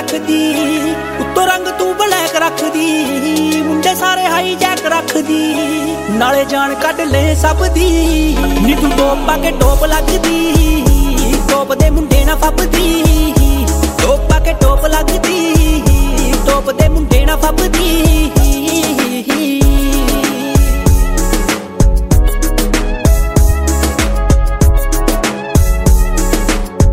रखदी उत्तों रंग तू ब्लैक रखदी मुंडे सारे हाई जैक रखदी नाले जान कढ ले सब दी नी तू टोप पाके टोप लगदी टोप दे मुंडे ना फपदी